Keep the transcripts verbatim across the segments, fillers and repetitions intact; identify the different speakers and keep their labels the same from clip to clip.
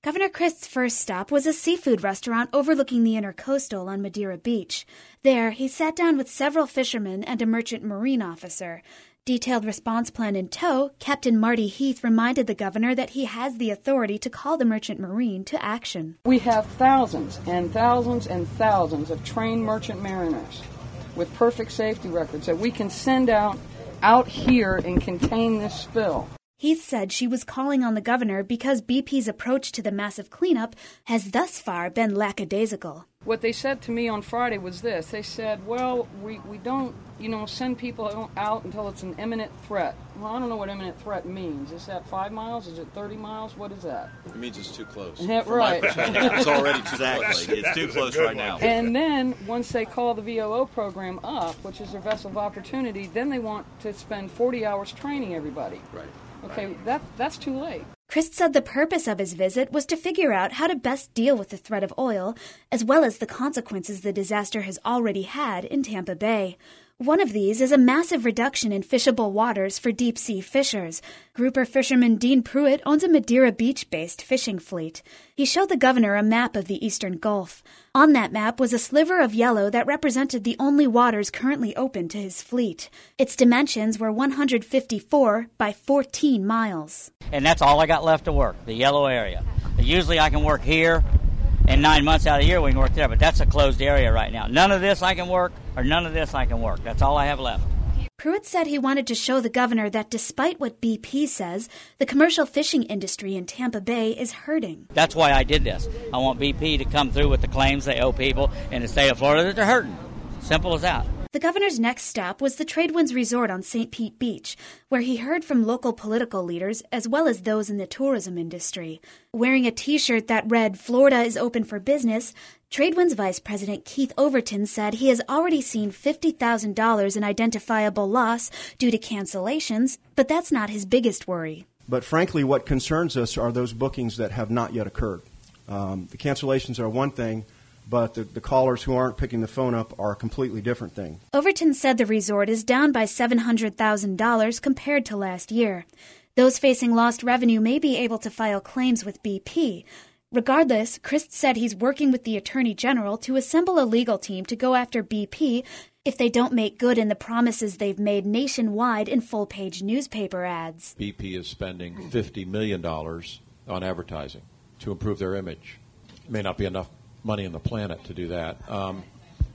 Speaker 1: Governor Crist's first stop was a seafood restaurant overlooking the Intercoastal on Madeira Beach. There, he sat down with several fishermen and a merchant marine officer. Detailed response plan in tow, Captain Marty Heath reminded the governor that he has the authority to call the merchant marine to action.
Speaker 2: We have thousands and thousands and thousands of trained merchant mariners with perfect safety records that we can send out out here and contain this spill.
Speaker 1: Heath said she was calling on the governor because B P's approach to the massive cleanup has thus far been lackadaisical.
Speaker 2: What they said to me on Friday was this. They said, well, we, we don't, you know, send people out until it's an imminent threat. Well, I don't know what imminent threat means. Is that five miles? Is it thirty miles? What is that?
Speaker 3: It means it's too close.
Speaker 2: Yeah, right.
Speaker 3: It's already too
Speaker 4: exactly.
Speaker 3: close. It's too close right now.
Speaker 2: And then once they call the V O O program up, which is their vessel of opportunity, then they want to spend forty hours training everybody.
Speaker 3: Right.
Speaker 2: Okay, right. that that's too late.
Speaker 1: Crist said the purpose of his visit was to figure out how to best deal with the threat of oil, as well as the consequences the disaster has already had in Tampa Bay. One of these is a massive reduction in fishable waters for deep-sea fishers. Grouper fisherman Dean Pruitt owns a Madeira Beach-based fishing fleet. He showed the governor a map of the Eastern Gulf. On that map was a sliver of yellow that represented the only waters currently open to his fleet. Its dimensions were one hundred fifty-four by fourteen miles.
Speaker 5: And that's all I got left to work, the yellow area. Usually I can work here, and nine months out of the year we can work there, but that's a closed area right now. None of this I can work, or none of this I can work. That's all I have left.
Speaker 1: Pruitt said he wanted to show the governor that despite what B P says, the commercial fishing industry in Tampa Bay is hurting.
Speaker 5: That's why I did this. I want B P to come through with the claims they owe people in the state of Florida that they're hurting. Simple as that.
Speaker 1: The governor's next stop was the Tradewinds Resort on Saint Pete Beach, where he heard from local political leaders as well as those in the tourism industry. Wearing a T-shirt that read, "Florida is open for business," Tradewinds Vice President Keith Overton said he has already seen fifty thousand dollars in identifiable loss due to cancellations, but that's not his biggest worry.
Speaker 6: But frankly, what concerns us are those bookings that have not yet occurred. Um, the cancellations are one thing, but the, the callers who aren't picking the phone up are a completely different thing.
Speaker 1: Overton said the resort is down by seven hundred thousand dollars compared to last year. Those facing lost revenue may be able to file claims with B P. Regardless, Crist said he's working with the Attorney General to assemble a legal team to go after B P if they don't make good in the promises they've made nationwide in full-page newspaper ads.
Speaker 4: B P is spending fifty million dollars on advertising to improve their image. It may not be enough money on the planet to do that. Um,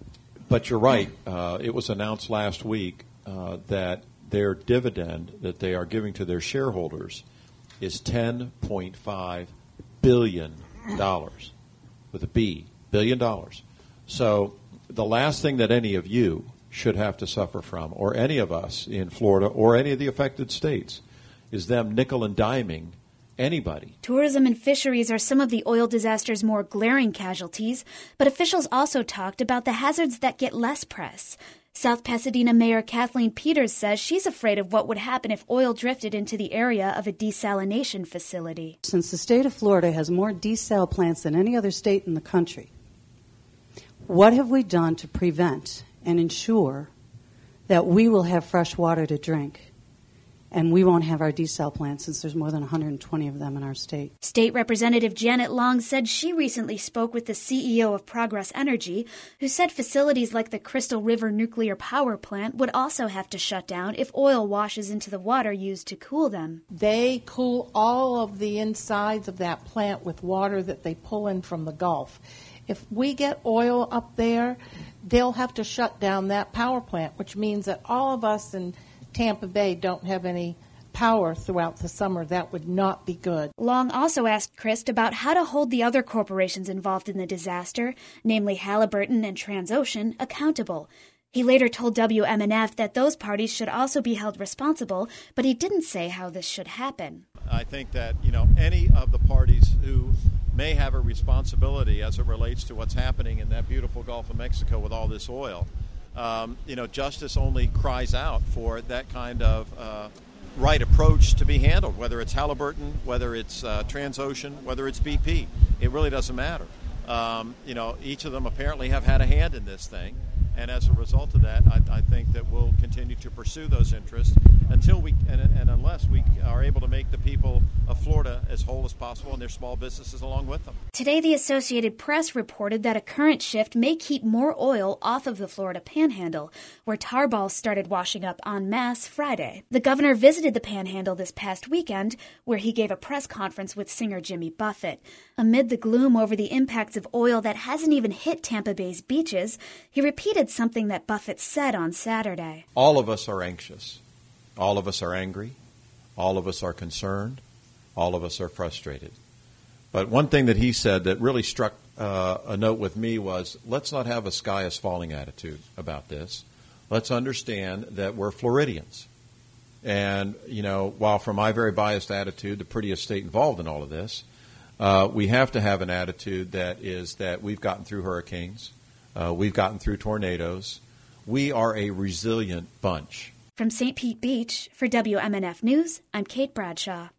Speaker 4: but you're right. Uh, it was announced last week uh, that their dividend that they are giving to their shareholders is ten point five billion dollars, with a B, billion dollars. So the last thing that any of you should have to suffer from, or any of us in Florida or any of the affected states, is them nickel and diming anybody.
Speaker 1: Tourism and fisheries are some of the oil disaster's more glaring casualties, but officials also talked about the hazards that get less press. South Pasadena Mayor Kathleen Peters says she's afraid of what would happen if oil drifted into the area of a desalination facility.
Speaker 7: Since the state of Florida has more desal plants than any other state in the country, what have we done to prevent and ensure that we will have fresh water to drink? And we won't have our desal plants since there's more than one hundred twenty of them in our state.
Speaker 1: State Representative Janet Long said she recently spoke with the C E O of Progress Energy, who said facilities like the Crystal River Nuclear Power Plant would also have to shut down if oil washes into the water used to cool them.
Speaker 8: They cool all of the insides of that plant with water that they pull in from the Gulf. If we get oil up there, they'll have to shut down that power plant, which means that all of us in Tampa Bay don't have any power throughout the summer. That would not be good.
Speaker 1: Long also asked Crist about how to hold the other corporations involved in the disaster, namely Halliburton and Transocean, accountable. He later told W M N F that those parties should also be held responsible, but he didn't say how this should happen.
Speaker 3: I think that, you know, any of the parties who may have a responsibility as it relates to what's happening in that beautiful Gulf of Mexico with all this oil, Um, you know, justice only cries out for that kind of uh, right approach to be handled, whether it's Halliburton, whether it's uh, Transocean, whether it's B P. It really doesn't matter. Um, you know, each of them apparently have had a hand in this thing, and as a result of that, I, I think that we'll continue to pursue those interests until we and, and unless we are able to make the people of Florida as whole as possible and their small businesses along with them.
Speaker 1: Today, the Associated Press reported that a current shift may keep more oil off of the Florida Panhandle, where tar balls started washing up en masse Friday. The governor visited the Panhandle this past weekend, where he gave a press conference with singer Jimmy Buffett. Amid the gloom over the impacts of oil that hasn't even hit Tampa Bay's beaches, he repeated something that Buffett said on Saturday.
Speaker 4: All of us are anxious. All of us are angry. All of us are concerned. All of us are frustrated. But one thing that he said that really struck uh, a note with me was, let's not have a sky is falling attitude about this. Let's understand that we're Floridians. And, you know, while from my very biased attitude, the prettiest state involved in all of this, uh, we have to have an attitude that is that we've gotten through hurricanes. Uh, we've gotten through tornadoes. We are a resilient bunch.
Speaker 1: From Saint Pete Beach, for W M N F News, I'm Kate Bradshaw.